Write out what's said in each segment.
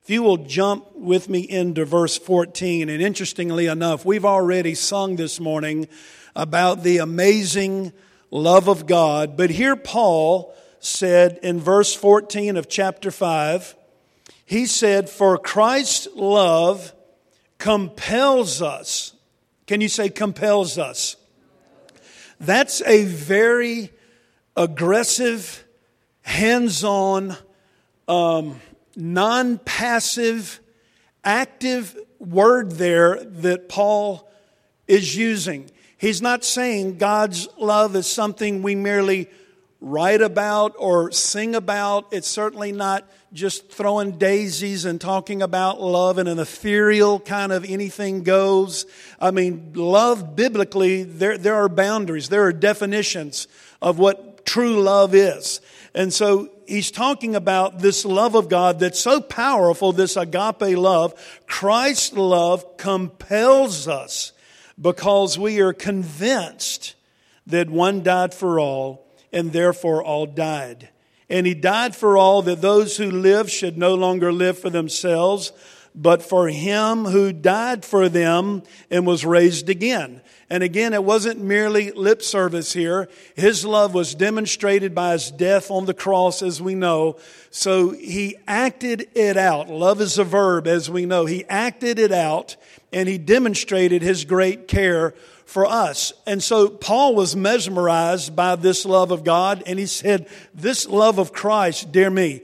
If you will jump with me into verse 14, and interestingly enough, we've already sung this morning about the amazing love of God. But here Paul said in verse 14 of chapter 5, he said, "For Christ's love compels us." Can you say compels us? That's a very aggressive, hands-on, non-passive, active word there that Paul is using. He's not saying God's love is something we merely write about or sing about. It's certainly not just throwing daisies and talking about love in an ethereal kind of anything goes. I mean, love biblically, there are boundaries, there are definitions of what true love is. And so he's talking about this love of God that's so powerful, this agape love. Christ's love compels us because we are convinced that one died for all and therefore all died. And he died for all, that those who live should no longer live for themselves, but for him who died for them and was raised again. And again, it wasn't merely lip service here. His love was demonstrated by his death on the cross, as we know. So he acted it out. Love is a verb, as we know. He acted it out, and he demonstrated his great care for us. And so Paul was mesmerized by this love of God, and he said, this love of Christ, dear me,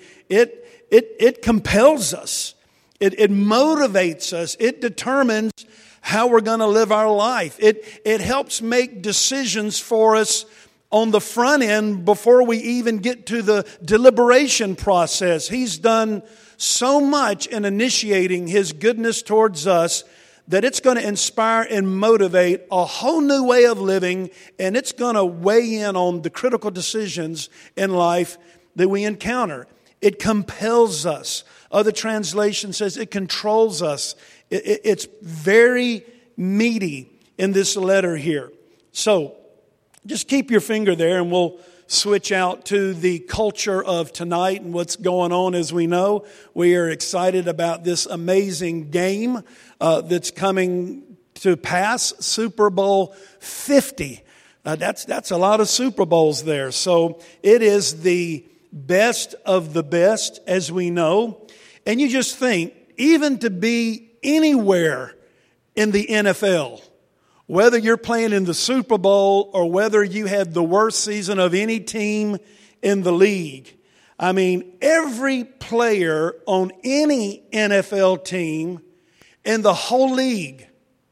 it compels us. It motivates us. It determines how we're going to live our life. It helps make decisions for us on the front end before we even get to the deliberation process. He's done so much in initiating his goodness towards us that it's going to inspire and motivate a whole new way of living, and it's going to weigh in on the critical decisions in life that we encounter. It compels us. Other translation says it controls us. It's very meaty in this letter here. So just keep your finger there, and we'll switch out to the culture of tonight and what's going on. As we know, we are excited about this amazing game that's coming to pass, Super Bowl 50. That's a lot of Super Bowls there. So it is the best of the best, as we know. And you just think, even to be anywhere in the NFL, whether you're playing in the Super Bowl or whether you had the worst season of any team in the league, I mean, every player on any NFL team in the whole league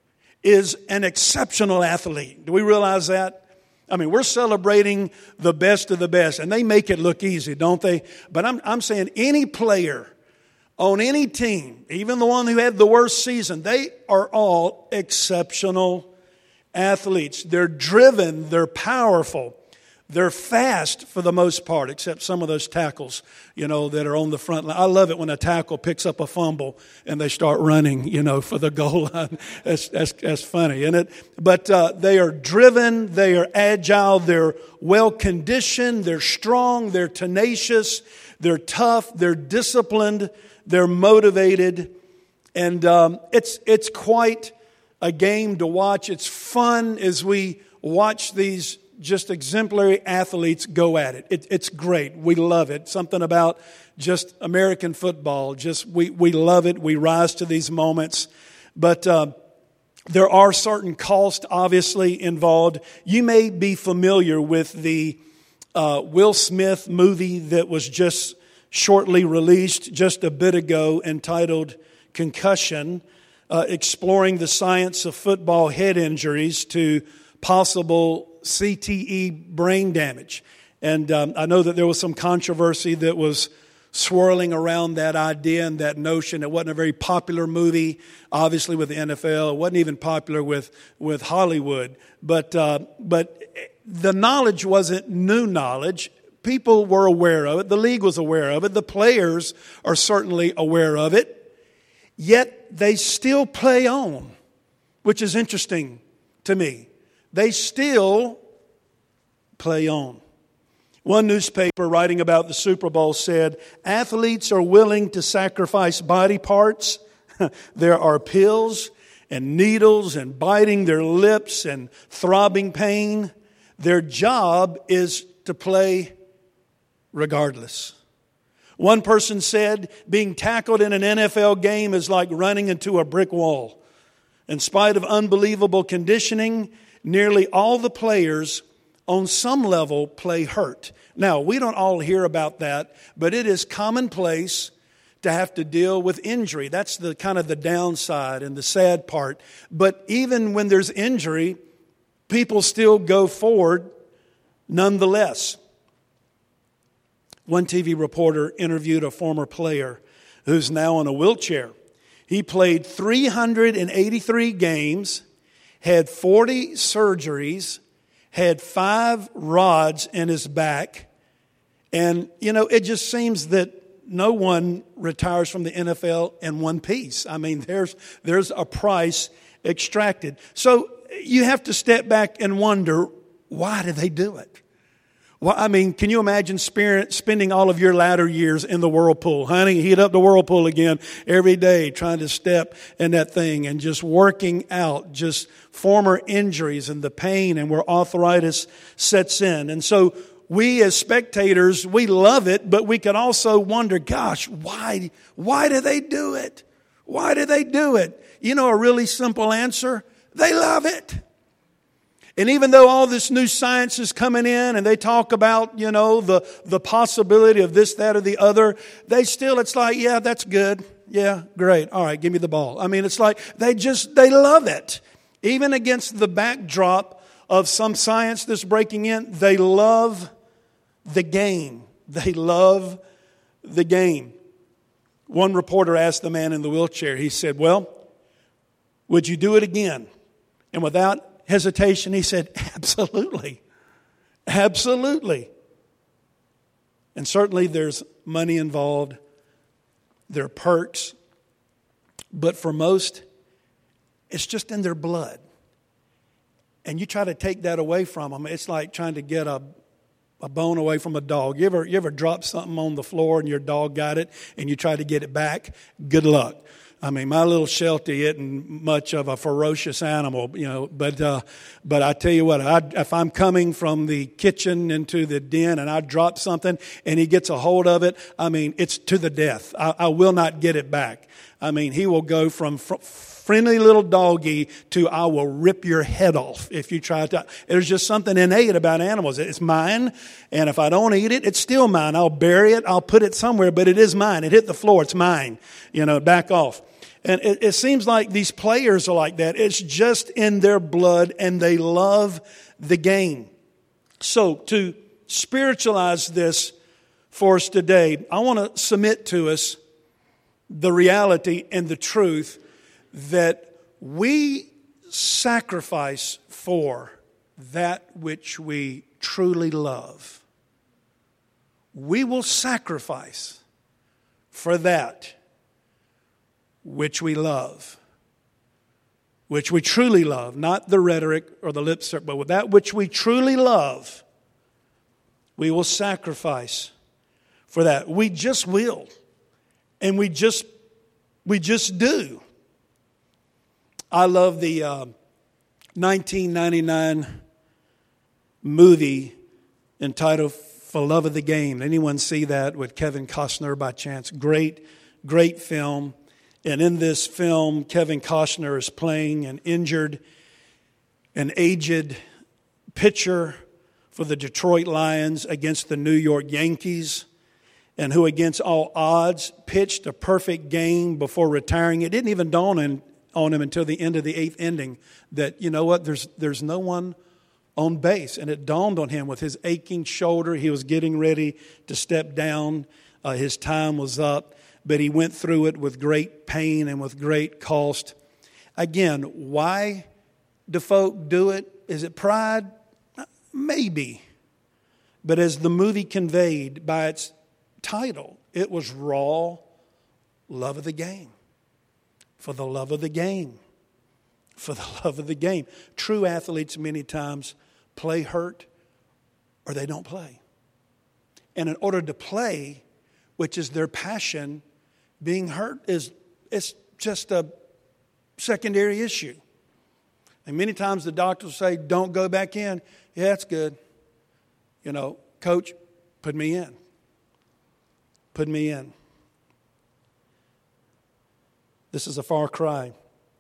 is an exceptional athlete. Do we realize that? I mean, we're celebrating the best of the best, and they make it look easy, don't they? But I'm saying any player on any team, even the one who had the worst season, they are all exceptional athletes. They're driven, they're powerful, they're fast for the most part, except some of those tackles, that are on the front line. I love it when a tackle picks up a fumble and they start running, for the goal line. That's funny, isn't it? But they are driven, they are agile, they're well-conditioned, they're strong, they're tenacious, they're tough, they're disciplined, they're motivated, and it's quite a game to watch. It's fun as we watch these just exemplary athletes go at it. It's great. We love it. Something about just American football. We love it. We rise to these moments. But there are certain costs obviously involved. You may be familiar with the Will Smith movie that was just shortly released just a bit ago, entitled Concussion, exploring the science of football head injuries to possible CTE brain damage. And I know that there was some controversy that was swirling around that idea and that notion. It wasn't a very popular movie, obviously, with the NFL. It wasn't even popular with Hollywood. But the knowledge wasn't new knowledge. People were aware of it. The league was aware of it. The players are certainly aware of it. Yet they still play on, which is interesting to me. They still play on. One newspaper writing about the Super Bowl said, athletes are willing to sacrifice body parts. There are pills and needles and biting their lips and throbbing pain. Their job is to play regardless. One person said, being tackled in an NFL game is like running into a brick wall. In spite of unbelievable conditioning, nearly all the players on some level play hurt. Now, we don't all hear about that, but it is commonplace to have to deal with injury. That's the kind of the downside and the sad part. But even when there's injury, people still go forward nonetheless. One TV reporter interviewed a former player who's now in a wheelchair. He played 383 games, had 40 surgeries, had 5 rods in his back. And, it just seems that no one retires from the NFL in one piece. I mean, there's a price extracted. So you have to step back and wonder, why do they do it? Well, I mean, can you imagine spending all of your latter years in the whirlpool? Honey, heat up the whirlpool again every day, trying to step in that thing and just working out just former injuries and the pain and where arthritis sets in. And so we as spectators, we love it, but we can also wonder, gosh, why do they do it? Why do they do it? A really simple answer, they love it. And even though all this new science is coming in and they talk about, the possibility of this, that, or the other, it's like, yeah, that's good. Yeah, great. All right, give me the ball. I mean, it's like they love it. Even against the backdrop of some science that's breaking in, they love the game. They love the game. One reporter asked the man in the wheelchair, he said, well, would you do it again? And without hesitation, he said, absolutely. Absolutely. And certainly there's money involved. There are perks. But for most, it's just in their blood. And you try to take that away from them. It's like trying to get a bone away from a dog. You ever drop something on the floor and your dog got it and you try to get it back? Good luck. I mean, my little Sheltie isn't much of a ferocious animal, but I tell you what, if I'm coming from the kitchen into the den and I drop something and he gets a hold of it, I mean, it's to the death. I will not get it back. I mean, he will go from friendly little doggy to I will rip your head off if you try to. There's just something innate about animals. It's mine, and if I don't eat it, it's still mine. I'll bury it, I'll put it somewhere, but it is mine. It hit the floor, it's mine. Back off. And it seems like these players are like that. It's just in their blood, and they love the game. So to spiritualize this for us today, I want to submit to us the reality and the truth that we sacrifice for that which we truly love. We will sacrifice for that which we love, which we truly love, not the rhetoric or the lip service, but with that which we truly love, we will sacrifice for that. We just will. And we just do. I love the 1999 movie entitled For Love of the Game. Anyone see that with Kevin Costner by chance? Great film. And in this film, Kevin Costner is playing an injured, an aged pitcher for the Detroit Lions against the New York Yankees, and who against all odds pitched a perfect game before retiring. It didn't even dawn on him until the end of the 8th inning that, there's no one on base. And it dawned on him with his aching shoulder. He was getting ready to step down. His time was up. But he went through it with great pain and with great cost. Again, why do folk do it? Is it pride? Maybe. But as the movie conveyed by its title, it was raw love of the game. For the love of the game. For the love of the game. True athletes many times play hurt or they don't play. And in order to play, which is their passion, being hurt it's just a secondary issue. And many times the doctors will say, don't go back in. Yeah, that's good. Coach, put me in. Put me in. This is a far cry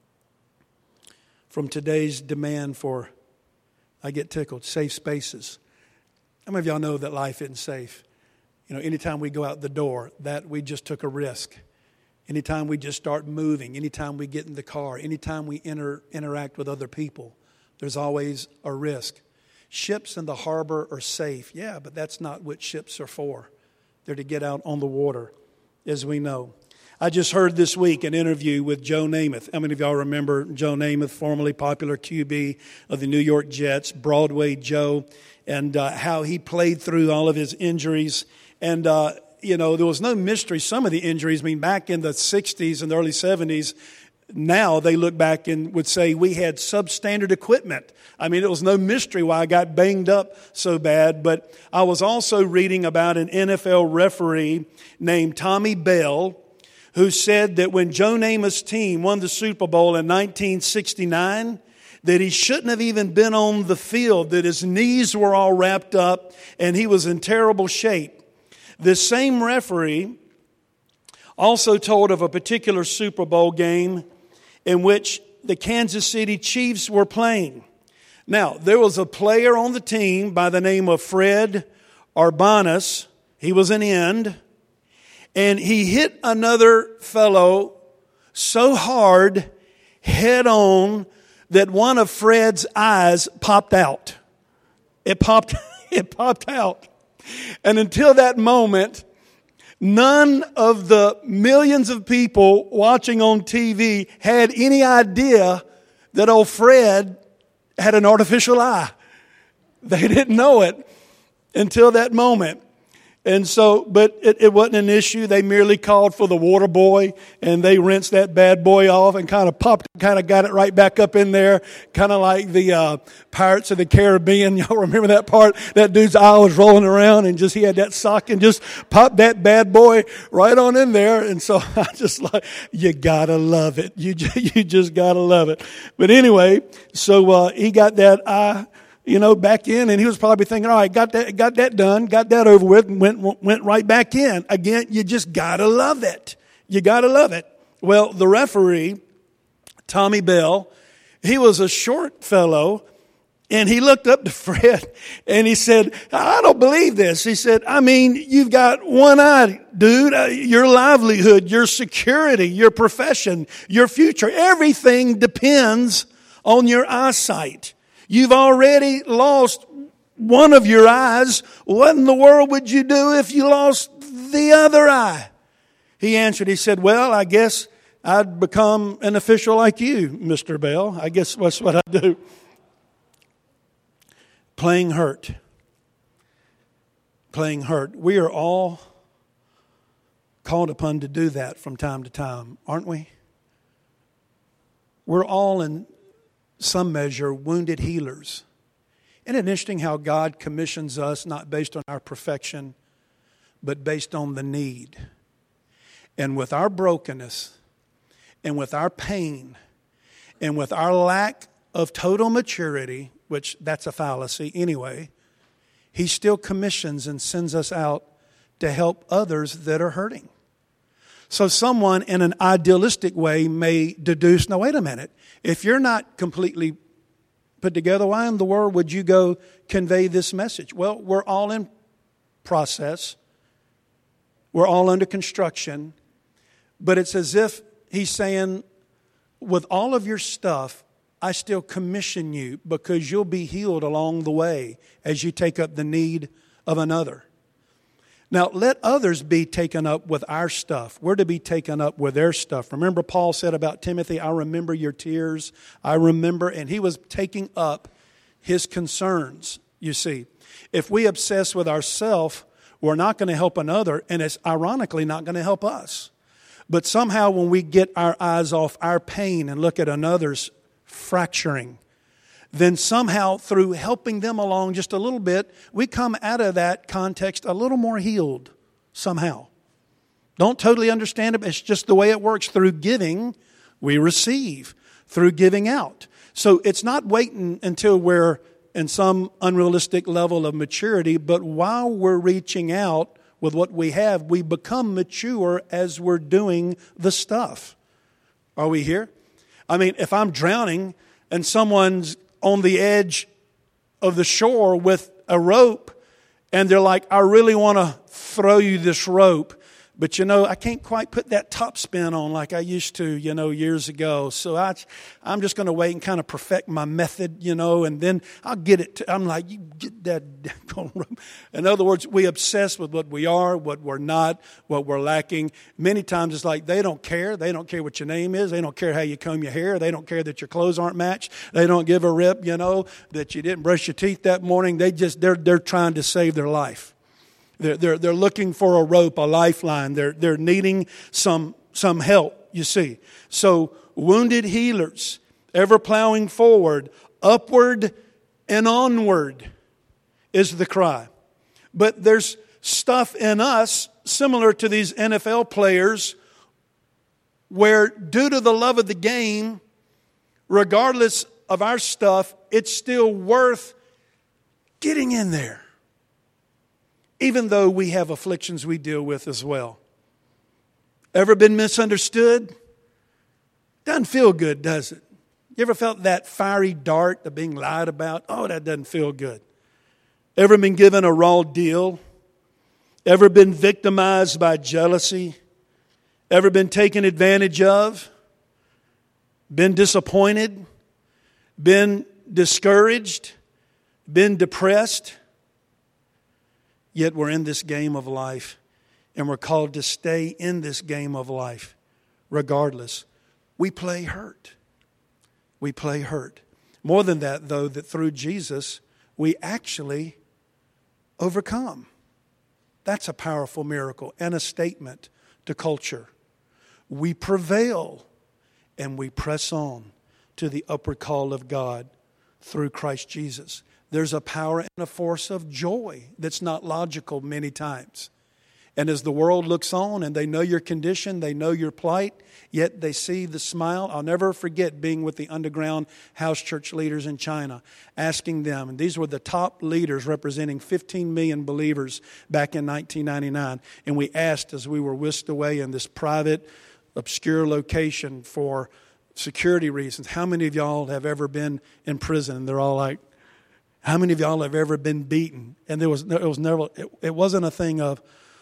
from today's demand for, I get tickled, safe spaces. How many of y'all know that life isn't safe? Anytime we go out the door, that we just took a risk. Anytime we just start moving, anytime we get in the car, anytime we interact with other people, there's always a risk. Ships in the harbor are safe. Yeah, but that's not what ships are for. They're to get out on the water, as we know. I just heard this week an interview with Joe Namath. How many of y'all remember Joe Namath, formerly popular QB of the New York Jets, Broadway Joe, and how he played through all of his injuries. And, there was no mystery. Some of the injuries, back in the 60s and the early 70s, now they look back and would say we had substandard equipment. It was no mystery why I got banged up so bad. But I was also reading about an NFL referee named Tommy Bell, who said that when Joe Namath's team won the Super Bowl in 1969, that he shouldn't have even been on the field, that his knees were all wrapped up and he was in terrible shape. This same referee also told of a particular Super Bowl game in which the Kansas City Chiefs were playing. Now, there was a player on the team by the name of Fred Urbanus. He was an end. And he hit another fellow so hard, head on, that one of Fred's eyes popped out. It popped out. And until that moment, none of the millions of people watching on TV had any idea that old Fred had an artificial eye. They didn't know it until that moment. And so, but it wasn't an issue. They merely called for the water boy and they rinsed that bad boy off and kind of got it right back up in there. Kind of like the Pirates of the Caribbean. Y'all remember that part? That dude's eye was rolling around and he had that sock and just popped that bad boy right on in there. And so I just you gotta love it. You just gotta love it. But anyway, so he got that eye back in, and he was probably thinking, all right, got that done, got that over with, and went right back in. Again, you just gotta love it. You gotta love it. Well, the referee, Tommy Bell, he was a short fellow, and he looked up to Fred, and he said, I don't believe this. He said, you've got one eye, dude. Your livelihood, your security, your profession, your future, everything depends on your eyesight. You've already lost one of your eyes. What in the world would you do if you lost the other eye? He answered, he said, well, I guess I'd become an official like you, Mr. Bell. I guess that's what I do. Playing hurt. Playing hurt. We are all called upon to do that from time to time, aren't we? We're all in some measure wounded healers. Isn't it interesting how God commissions us not based on our perfection, but based on the need? And with our brokenness, and with our pain, and with our lack of total maturity, which that's a fallacy anyway, He still commissions and sends us out to help others that are hurting. So someone in an idealistic way may deduce, no, wait a minute. If you're not completely put together, why in the world would you go convey this message? Well, we're all in process. We're all under construction. But it's as if He's saying, with all of your stuff, I still commission you because you'll be healed along the way as you take up the need of another. Now, let others be taken up with our stuff. We're to be taken up with their stuff. Remember, Paul said about Timothy, I remember your tears. I remember, and he was taking up his concerns, you see. If we obsess with ourselves, we're not going to help another, and it's ironically not going to help us. But somehow when we get our eyes off our pain and look at another's fracturing, then somehow through helping them along just a little bit, we come out of that context a little more healed somehow. Don't totally understand it, but it's just the way it works. Through giving, we receive. Through giving out. So it's not waiting until we're in some unrealistic level of maturity, but while we're reaching out with what we have, we become mature as we're doing the stuff. Are we here? I mean, if I'm drowning and someone's on the edge of the shore with a rope and they're like, I really want to throw you this rope, but I can't quite put that top spin on like I used to, years ago. So I'm just going to wait and kind of perfect my method, and then I'll get it. I'm like, you get that rope. In other words, we obsess with what we are, what we're not, what we're lacking. Many times it's like they don't care. They don't care what your name is. They don't care how you comb your hair. They don't care that your clothes aren't matched. They don't give a rip, that you didn't brush your teeth that morning. They're trying to save their life. They're looking for a rope, a lifeline. They're needing some help, you see. So wounded healers, ever plowing forward, upward and onward is the cry. But there's stuff in us similar to these NFL players where due to the love of the game, regardless of our stuff, it's still worth getting in there. Even though we have afflictions we deal with as well. Ever been misunderstood? Doesn't feel good, does it? You ever felt that fiery dart of being lied about? Oh, that doesn't feel good. Ever been given a raw deal? Ever been victimized by jealousy? Ever been taken advantage of? Been disappointed? Been discouraged? Been depressed? Yet we're in this game of life, and we're called to stay in this game of life regardless. We play hurt. We play hurt. More than that, though, that through Jesus, we actually overcome. That's a powerful miracle and a statement to culture. We prevail, and we press on to the upward call of God through Christ Jesus. There's a power and a force of joy that's not logical many times. And as the world looks on and they know your condition, they know your plight, yet they see the smile. I'll never forget being with the underground house church leaders in China, asking them, and these were the top leaders representing 15 million believers back in 1999. And we asked as we were whisked away in this private, obscure location for security reasons, how many of y'all have ever been in prison? And they're all like, how many of y'all have ever been beaten? And it wasn't a thing of,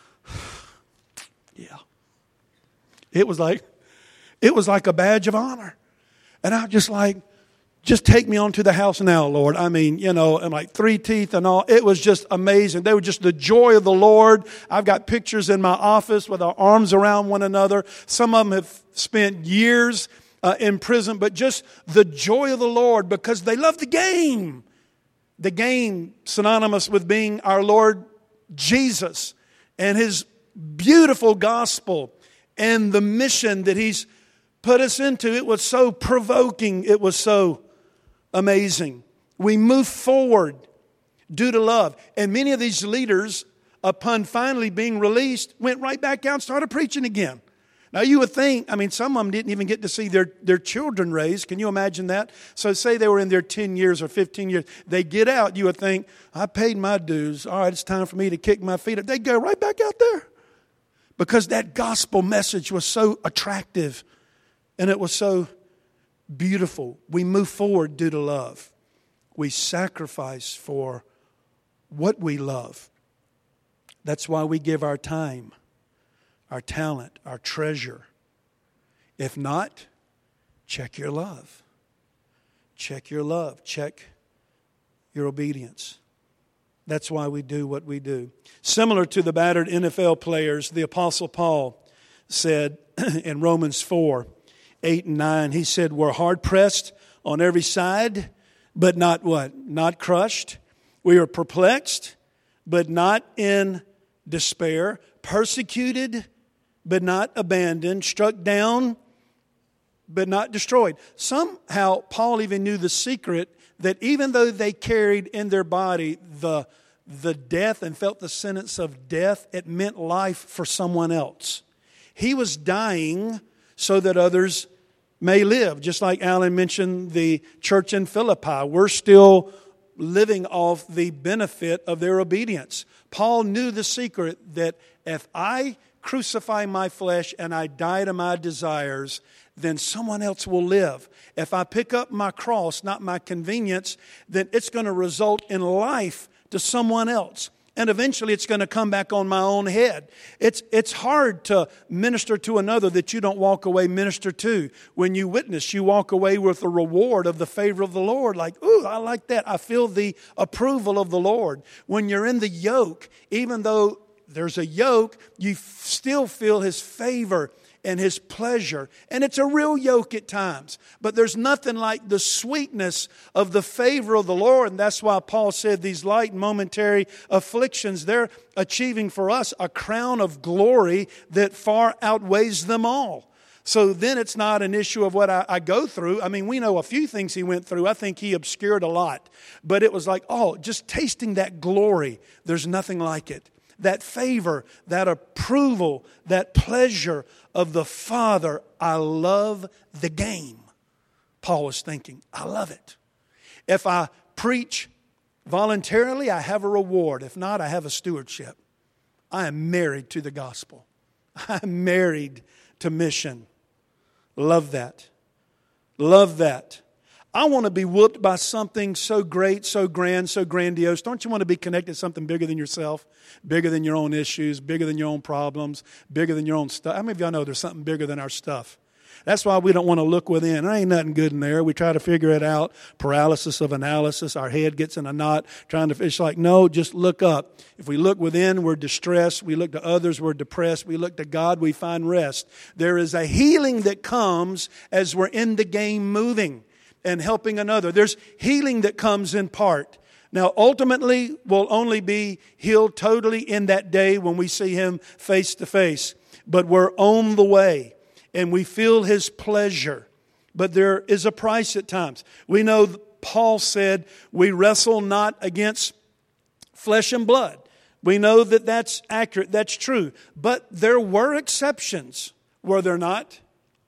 yeah. It was like a badge of honor. And I just take me on to the house now, Lord. I mean, and like 3 teeth and all. It was just amazing. They were just the joy of the Lord. I've got pictures in my office with our arms around one another. Some of them have spent years in prison, but just the joy of the Lord because they love the game. The game synonymous with being our Lord Jesus and His beautiful gospel and the mission that He's put us into. It was so provoking. It was so amazing. We moved forward due to love. And many of these leaders, upon finally being released, went right back out and started preaching again. Now you would think, some of them didn't even get to see their children raised. Can you imagine that? So say they were in their 10 years or 15 years. They get out, you would think, I paid my dues. All right, it's time for me to kick my feet up. They go right back out there. Because that gospel message was so attractive and it was so beautiful. We move forward due to love. We sacrifice for what we love. That's why we give our time, our talent, our treasure. If not, check your love. Check your love. Check your obedience. That's why we do what we do. Similar to the battered NFL players, the Apostle Paul said in Romans 4, 8 and 9, he said, we're hard pressed on every side, but not what? Not crushed. We are perplexed, but not in despair. Persecuted, but not abandoned, struck down, but not destroyed. Somehow, Paul even knew the secret that even though they carried in their body the death and felt the sentence of death, it meant life for someone else. He was dying so that others may live. Just like Alan mentioned the church in Philippi, we're still living off the benefit of their obedience. Paul knew the secret that if I crucify my flesh and I die to my desires, then someone else will live. If I pick up my cross, not my convenience, then it's going to result in life to someone else. And eventually it's going to come back on my own head. It's hard to minister to another that you don't walk away minister to. When you witness, you walk away with the reward of the favor of the Lord. Like, ooh, I like that. I feel the approval of the Lord. When you're in the yoke, even though there's a yoke, you still feel His favor and His pleasure. And it's a real yoke at times. But there's nothing like the sweetness of the favor of the Lord. And that's why Paul said these light and momentary afflictions, they're achieving for us a crown of glory that far outweighs them all. So then it's not an issue of what I go through. I mean, we know a few things he went through. I think he obscured a lot. But it was like, oh, just tasting that glory. There's nothing like it. That favor, that approval, that pleasure of the Father. I love the game. Paul was thinking, I love it. If I preach voluntarily, I have a reward. If not, I have a stewardship. I am married to the gospel. I'm married to mission. Love that. Love that. I want to be whooped by something so great, so grand, so grandiose. Don't you want to be connected to something bigger than yourself? Bigger than your own issues, bigger than your own problems, bigger than your own stuff. How many of y'all know there's something bigger than our stuff? That's why we don't want to look within. There ain't nothing good in there. We try to figure it out. Paralysis of analysis. Our head gets in a knot trying to, it's like, no, just look up. If we look within, we're distressed. We look to others, we're depressed. We look to God, we find rest. There is a healing that comes as we're in the game moving and helping another. There's healing that comes in part. Now, ultimately, we'll only be healed totally in that day when we see Him face to face. But we're on the way, and we feel His pleasure. But there is a price at times. We know Paul said, we wrestle not against flesh and blood. We know that that's accurate, that's true. But there were exceptions, were there not?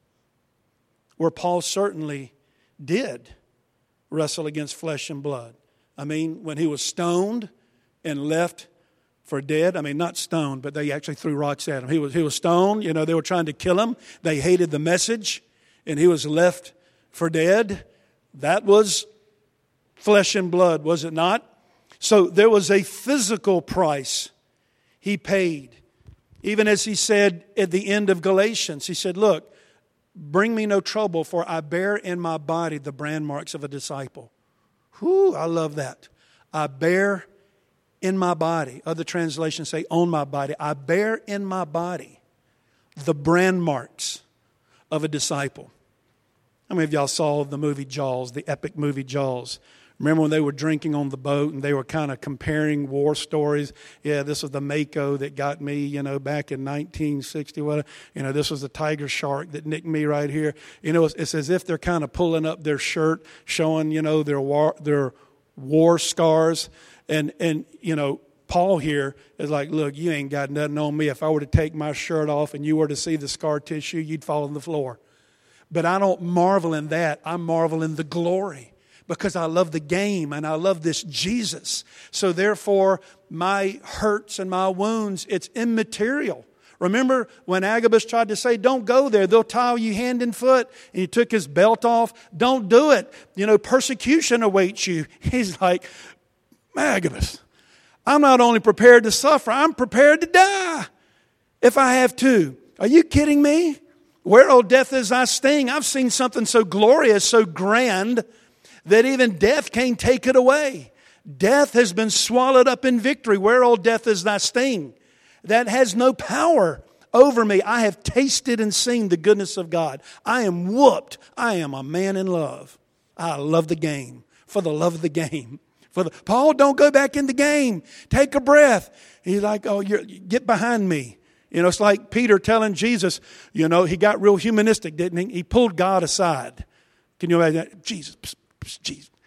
Where Paul certainly did wrestle against flesh and blood. I mean, when he was stoned and left for dead. I mean, not stoned, but they actually threw rocks at him. He was stoned. You know, they were trying to kill him. They hated the message, and he was left for dead. That was flesh and blood, was it not? So there was a physical price he paid. Even as he said at the end of Galatians, he said, look, bring me no trouble, for I bear in my body the brand marks of a disciple. Whew, I love that. I bear in my body. Other translations say on my body. I bear in my body the brand marks of a disciple. How many of y'all saw the movie Jaws, the epic movie Jaws? Remember when they were drinking on the boat and they were kind of comparing war stories? Yeah, this was the Mako that got me, back in 1960. This was the tiger shark that nicked me right here. It's as if they're kind of pulling up their shirt, showing, their war scars. And Paul here is like, look, you ain't got nothing on me. If I were to take my shirt off and you were to see the scar tissue, you'd fall on the floor. But I don't marvel in that. I marvel in the glory. Because I love the game and I love this Jesus. So therefore, my hurts and my wounds, it's immaterial. Remember when Agabus tried to say, don't go there. They'll tie you hand and foot. And he took his belt off. Don't do it. Persecution awaits you. He's like, Agabus, I'm not only prepared to suffer, I'm prepared to die if I have to. Are you kidding me? Where, O death, is thy sting? I've seen something so glorious, so grand, that even death can't take it away. Death has been swallowed up in victory. Where, O death, is thy sting? That has no power over me. I have tasted and seen the goodness of God. I am whooped. I am a man in love. I love the game for the love of the game. Paul, don't go back in the game. Take a breath. He's like, get behind me. It's like Peter telling Jesus, he got real humanistic, didn't he? He pulled God aside. Can you imagine that? Jesus.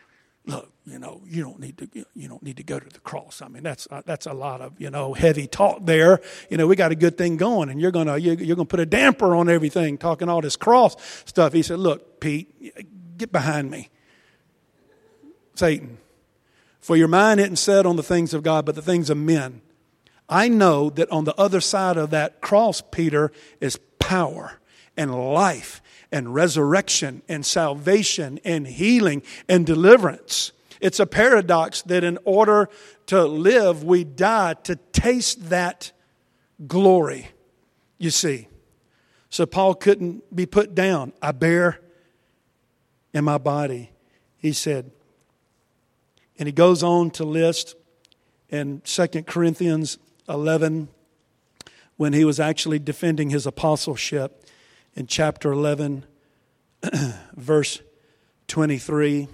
look, you don't need to go to the cross. I mean, that's a lot of, heavy talk there. We got a good thing going, and you're gonna put a damper on everything, talking all this cross stuff. He said, look, Pete, get behind me, Satan. For your mind isn't set on the things of God, but the things of men. I know that on the other side of that cross, Peter, is power and life and resurrection and salvation and healing and deliverance. It's a paradox that in order to live, we die to taste that glory, you see. So Paul couldn't be put down. I bear in my body, he said. And he goes on to list in 2 Corinthians 11, when he was actually defending his apostleship, in chapter 11, verse 23.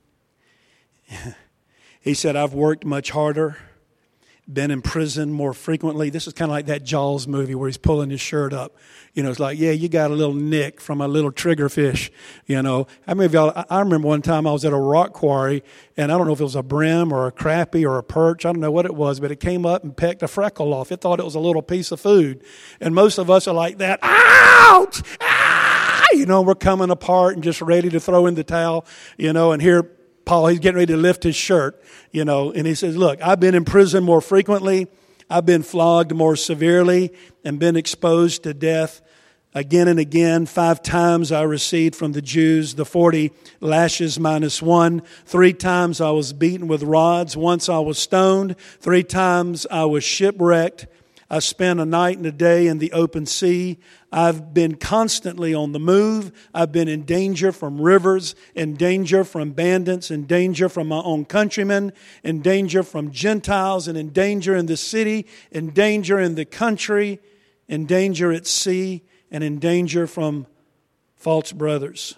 He said, I've worked much harder, been in prison more frequently. This is kind of like that Jaws movie where he's pulling his shirt up. It's like, yeah, you got a little nick from a little triggerfish, How many of y'all, I remember one time I was at a rock quarry, and I don't know if it was a brim or a crappie or a perch. I don't know what it was, but it came up and pecked a freckle off. It thought it was a little piece of food. And most of us are like that. Ouch! Ah! We're coming apart and just ready to throw in the towel, and here Paul, he's getting ready to lift his shirt, and he says, look, I've been in prison more frequently. I've been flogged more severely and been exposed to death again and again. 5 times I received from the Jews the 40 lashes minus 1. 3 times I was beaten with rods. Once I was stoned. 3 times I was shipwrecked. I spent a night and a day in the open sea. I've been constantly on the move. I've been in danger from rivers, in danger from bandits, in danger from my own countrymen, in danger from Gentiles, and in danger in the city, in danger in the country, in danger at sea, and in danger from false brothers.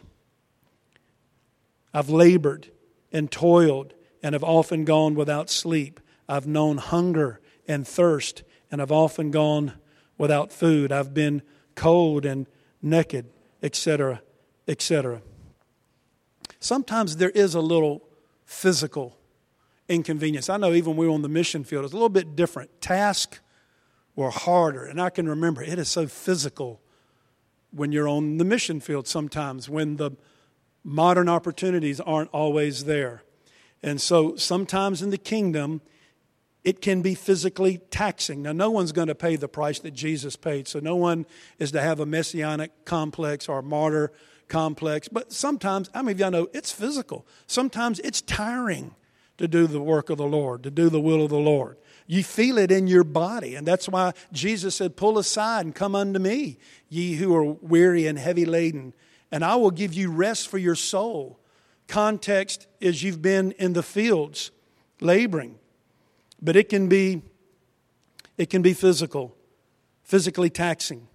I've labored and toiled and have often gone without sleep. I've known hunger and thirst, and I've often gone without food. I've been cold and naked, etc., etc. Sometimes there is a little physical inconvenience. I know even when we were on the mission field, it's a little bit different. Tasks were harder, and I can remember it is so physical when you're on the mission field sometimes, when the modern opportunities aren't always there. And so sometimes in the kingdom, it can be physically taxing. Now, no one's going to pay the price that Jesus paid, so no one is to have a messianic complex or a martyr complex. But sometimes, how many of y'all know it's physical? Sometimes it's tiring to do the work of the Lord, to do the will of the Lord. You feel it in your body, and that's why Jesus said, pull aside and come unto me, ye who are weary and heavy laden, and I will give you rest for your soul. Context is you've been in the fields laboring. But it can be physical, physically taxing.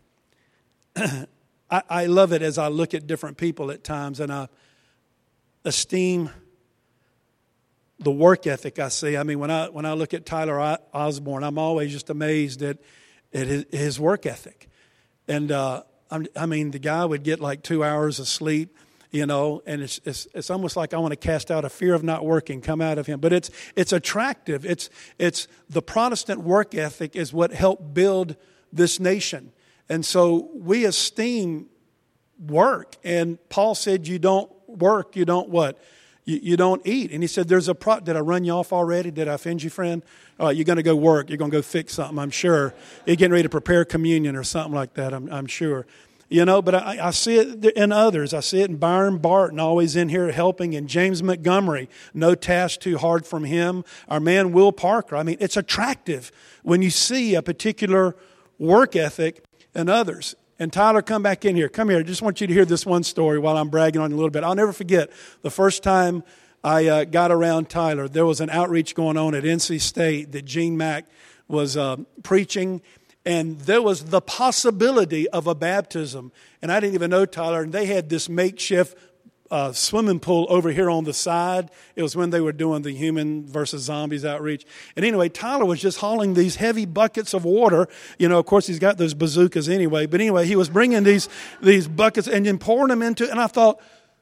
I love it as I look at different people at times, and I esteem the work ethic I see. I mean, when I look at Tyler Osborne, I'm always just amazed at his work ethic. And the guy would get like 2 hours of sleep. And it's almost like I want to cast out a fear of not working, come out of him. But it's attractive. It's the Protestant work ethic is what helped build this nation. And so we esteem work. And Paul said, you don't work, you don't what? You don't eat. And he said, did I run you off already? Did I offend you, friend? You're going to go work. You're going to go fix something, I'm sure. You're getting ready to prepare communion or something like that, I'm sure. But I see it in others. I see it in Byron Barton, always in here helping, and James Montgomery, no task too hard from him. Our man Will Parker. I mean, it's attractive when you see a particular work ethic in others. And Tyler, come back in here. Come here. I just want you to hear this one story while I'm bragging on you a little bit. I'll never forget the first time I got around Tyler. There was an outreach going on at NC State that Gene Mack was preaching. And there was the possibility of a baptism. And I didn't even know Tyler. And they had this makeshift swimming pool over here on the side. It was when they were doing the human versus zombies outreach. And anyway, Tyler was just hauling these heavy buckets of water. Of course, he's got those bazookas anyway. But anyway, he was bringing these buckets and then pouring them into. And I thought,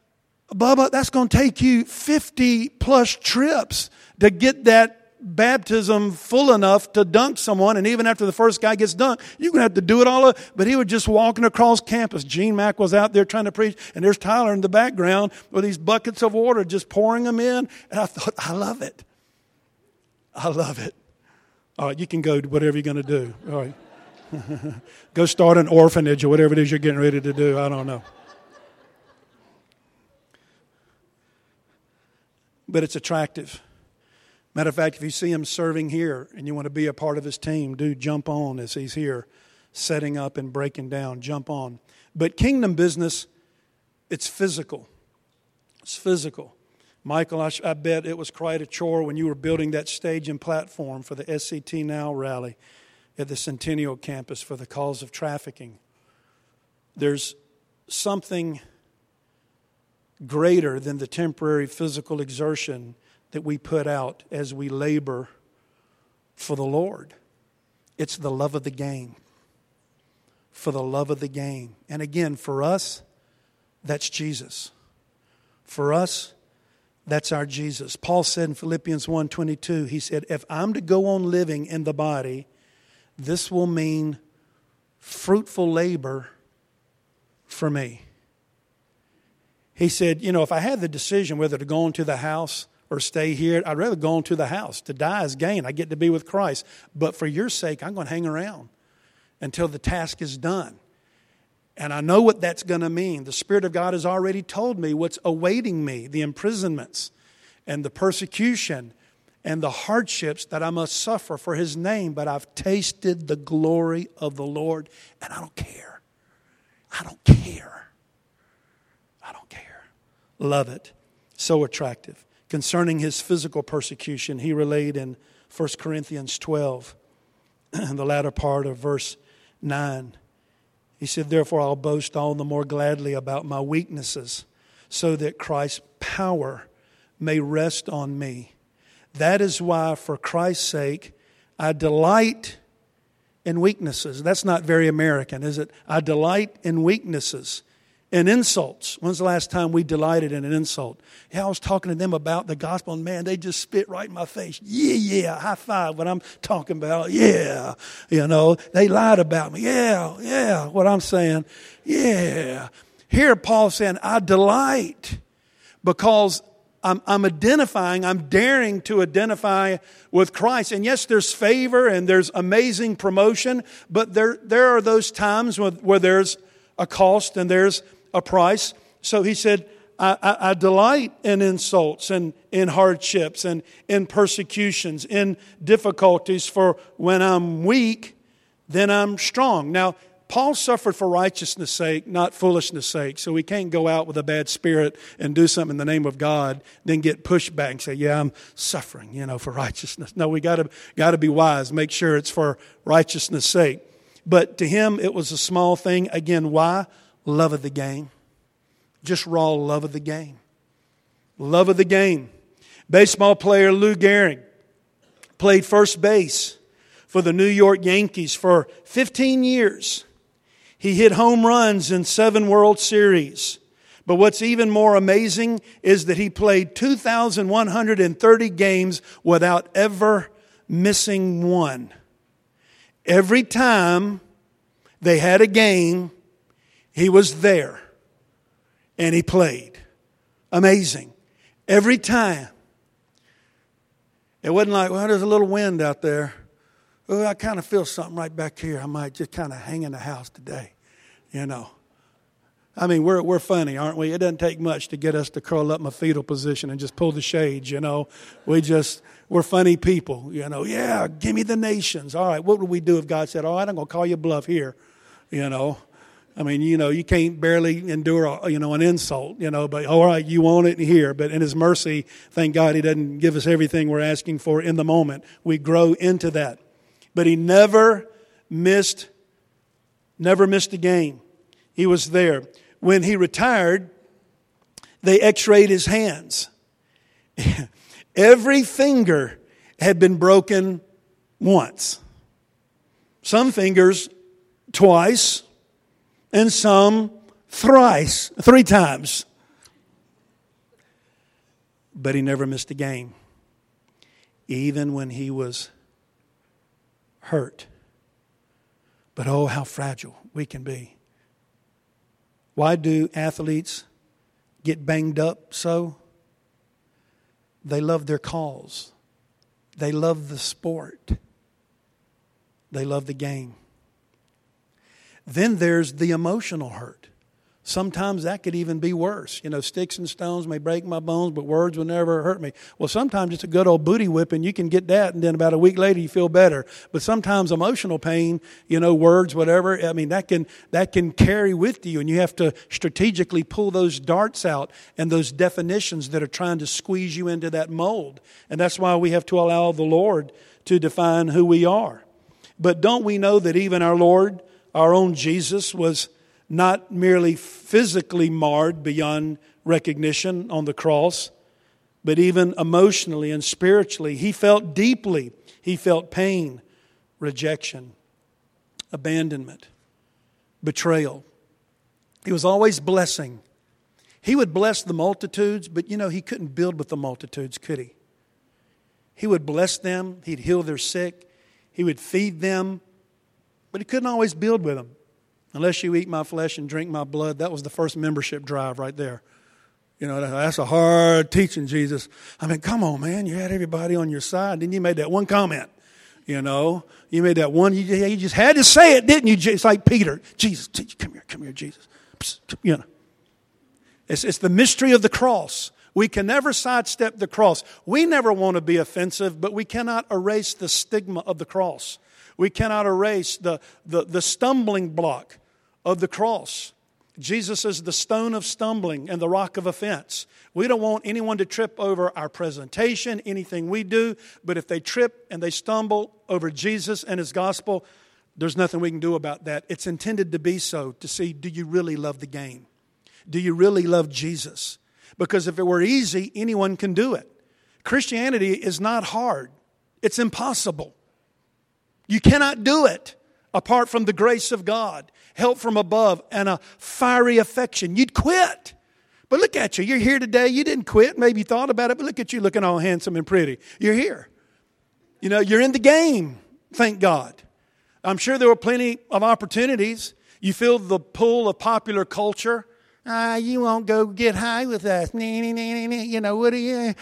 Bubba, that's going to take you 50 plus trips to get that baptism full enough to dunk someone. And even after the first guy gets dunked, you're going to have to do it all. But he was just walking across campus. Gene Mack was out there trying to preach. And there's Tyler in the background with these buckets of water, just pouring them in. And I thought, I love it. I love it. All right, you can go do whatever you're going to do. All right. Go start an orphanage or whatever it is you're getting ready to do. I don't know. But it's attractive. Matter of fact, if you see him serving here and you want to be a part of his team, do jump on as he's here, setting up and breaking down. Jump on. But kingdom business, it's physical. It's physical. Michael, I bet it was quite a chore when you were building that stage and platform for the SCT Now rally at the Centennial campus for the cause of trafficking. There's something greater than the temporary physical exertion that we put out as we labor for the Lord. It's the love of the game. For the love of the game. And again, for us, that's Jesus. For us, that's our Jesus. Paul said in Philippians 1:22, he said, if I'm to go on living in the body, this will mean fruitful labor for me. He said, if I had the decision whether to go into the house or stay here, I'd rather go into the house. To die is gain. I get to be with Christ. But for your sake, I'm going to hang around until the task is done. And I know what that's going to mean. The Spirit of God has already told me what's awaiting me, the imprisonments and the persecution and the hardships that I must suffer for His name. But I've tasted the glory of the Lord, and I don't care. I don't care. I don't care. Love it. So attractive. Concerning His physical persecution, He relayed in 1 Corinthians 12, the latter part of verse 9. He said, therefore I'll boast all the more gladly about my weaknesses, so that Christ's power may rest on me. That is why, for Christ's sake, I delight in weaknesses. That's not very American, is it? I delight in weaknesses and insults. When's the last time we delighted in an insult? Yeah, I was talking to them about the gospel, and man, they just spit right in my face. Yeah, high five what I'm talking about. Yeah, they lied about me. Yeah, what I'm saying. Yeah. Here Paul's saying, I delight because I'm identifying, I'm daring to identify with Christ. And yes, there's favor and there's amazing promotion, but there are those times where there's a cost and there's a price. So he said, I delight in insults and in hardships and in persecutions, in difficulties, for when I'm weak, then I'm strong. Now, Paul suffered for righteousness' sake, not foolishness' sake. So we can't go out with a bad spirit and do something in the name of God, then get pushed back and say, yeah, I'm suffering, for righteousness. No, we got to be wise. Make sure it's for righteousness' sake. But to him, it was a small thing. Again, why? Love of the game. Just raw love of the game. Love of the game. Baseball player Lou Gehrig played first base for the New York Yankees for 15 years. He hit home runs in 7 World Series. But what's even more amazing is that he played 2,130 games without ever missing one. Every time they had a game, he was there and he played. Amazing. Every time. It wasn't like, well, there's a little wind out there. Oh, I kind of feel something right back here. I might just kind of hang in the house today, I mean, we're funny, aren't we? It doesn't take much to get us to curl up in a fetal position and just pull the shades, We're funny people, Yeah, give me the nations. All right, what would we do if God said, all right, I'm going to call you bluff here, I mean, you can't barely endure, an insult, but all right, you want it here. But in His mercy, thank God He doesn't give us everything we're asking for in the moment. We grow into that. But He never missed a game. He was there. When he retired, they x-rayed his hands. Every finger had been broken once. Some fingers twice, and some thrice, 3 times. But he never missed a game, even when he was hurt. But oh, how fragile we can be. Why do athletes get banged up so? They love their cause. They love the sport. They love the game. Then there's the emotional hurt. Sometimes that could even be worse. Sticks and stones may break my bones, but words will never hurt me. Well, sometimes just a good old booty whipping, you can get that, and then about a week later you feel better. But sometimes emotional pain, words, whatever, that can carry with you, and you have to strategically pull those darts out and those definitions that are trying to squeeze you into that mold. And that's why we have to allow the Lord to define who we are. But don't we know that even our Lord, our own Jesus, was not merely physically marred beyond recognition on the cross, but even emotionally and spiritually. He felt deeply. He felt pain, rejection, abandonment, betrayal. He was always blessing. He would bless the multitudes, but he couldn't build with the multitudes, could he? He would bless them. He'd heal their sick. He would feed them, but he couldn't always build with them. Unless you eat my flesh and drink my blood. That was the first membership drive right there. That's a hard teaching, Jesus. I mean, come on, man. You had everybody on your side. Then you made that one comment. You made that one. You just had to say it, didn't you? It's like Peter. Jesus, come here, Jesus. It's the mystery of the cross. We can never sidestep the cross. We never want to be offensive, but we cannot erase the stigma of the cross. We cannot erase the stumbling block of the cross. Jesus is the stone of stumbling and the rock of offense. We don't want anyone to trip over our presentation, anything we do, but if they trip and they stumble over Jesus and His gospel, there's nothing we can do about that. It's intended to be so, to see, do you really love the game? Do you really love Jesus? Because if it were easy, anyone can do it. Christianity is not hard. It's impossible. You cannot do it apart from the grace of God, help from above, and a fiery affection. You'd quit. But look at you. You're here today. You didn't quit. Maybe you thought about it, but look at you looking all handsome and pretty. You're here. You're in the game, thank God. I'm sure there were plenty of opportunities. You feel the pull of popular culture. You won't go get high with us. What are you?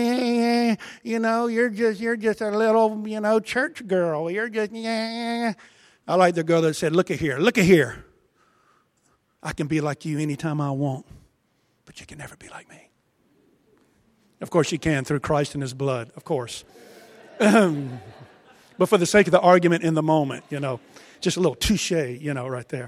You're just a little, church girl. You're just, I like the girl that said, look at here. I can be like you anytime I want, but you can never be like me. Of course you can through Christ and His blood, of course. But for the sake of the argument in the moment, just a little touche, right there.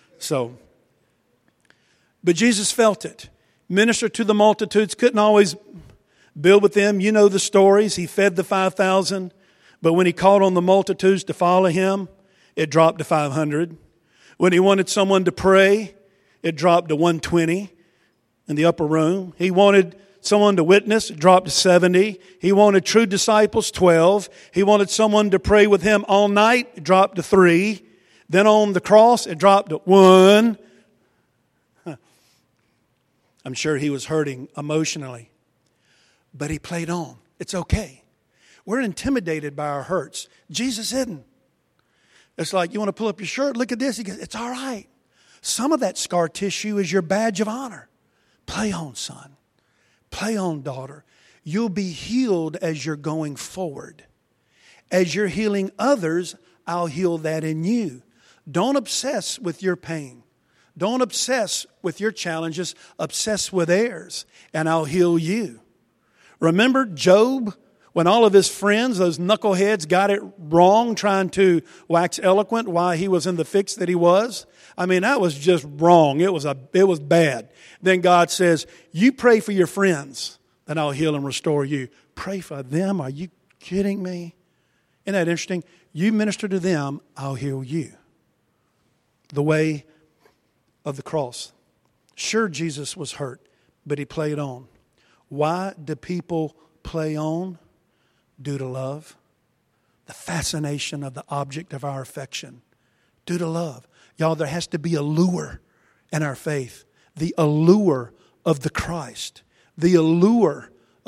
But Jesus felt it. Ministered to the multitudes, couldn't always build with them. You know the stories. He fed the 5,000. But when He called on the multitudes to follow Him, it dropped to 500. When He wanted someone to pray, it dropped to 120 in the upper room. He wanted someone to witness, it dropped to 70. He wanted true disciples, 12. He wanted someone to pray with Him all night, it dropped to 3. Then on the cross, it dropped to 1. I'm sure He was hurting emotionally, but He played on. It's okay. We're intimidated by our hurts. Jesus isn't. It's like, you want to pull up your shirt? Look at this. He goes, it's all right. Some of that scar tissue is your badge of honor. Play on, son. Play on, daughter. You'll be healed as you're going forward. As you're healing others, I'll heal that in you. Don't obsess with your pain. Don't obsess with your challenges. Obsess with theirs, and I'll heal you. Remember Job, when all of his friends, those knuckleheads, got it wrong trying to wax eloquent why he was in the fix that he was? I mean, that was just wrong. It was bad. Then God says, you pray for your friends, and I'll heal and restore you. Pray for them? Are you kidding me? Isn't that interesting? You minister to them, I'll heal you. The way of the cross. Sure, Jesus was hurt, but He played on. Why do people play on? Due to love. The fascination of the object of our affection. Due to love. Y'all, there has to be a lure in our faith. The allure of the Christ. The allure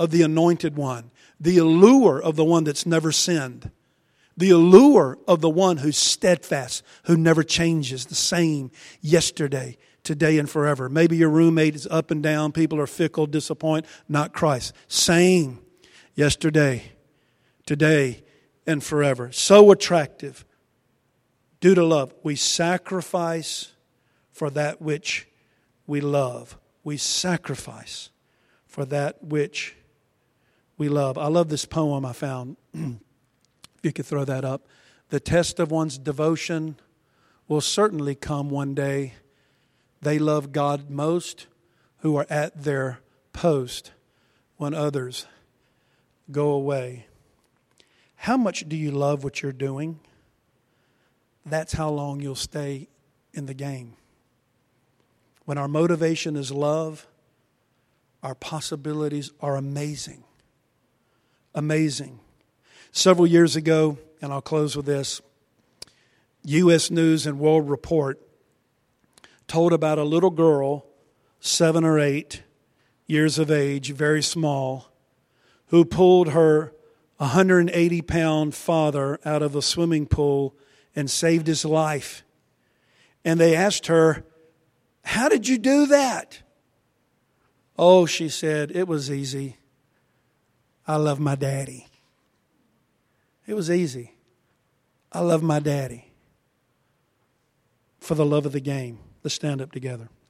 of the anointed one, the allure of the one that's never sinned, the allure of the one who's steadfast, who never changes, the same yesterday, today, and forever. Maybe your roommate is up and down, people are fickle, disappoint, not Christ. Same yesterday, today, and forever. So attractive. Due to love, we sacrifice for that which we love. We sacrifice for that which we love. I love this poem I found. If you could throw that up. The test of one's devotion will certainly come one day. They love God most who are at their post when others go away. How much do you love what you're doing? That's how long you'll stay in the game. When our motivation is love, our possibilities are amazing. Amazing. Several years ago, and I'll close with this, U.S. News and World Report told about a little girl, 7 or 8 years of age, very small, who pulled her 180-pound father out of a swimming pool and saved his life. And they asked her, "How did you do that?" "Oh," she said, "it was easy. I love my daddy." It was easy. I love my daddy. For the love of the game. Let's stand up together.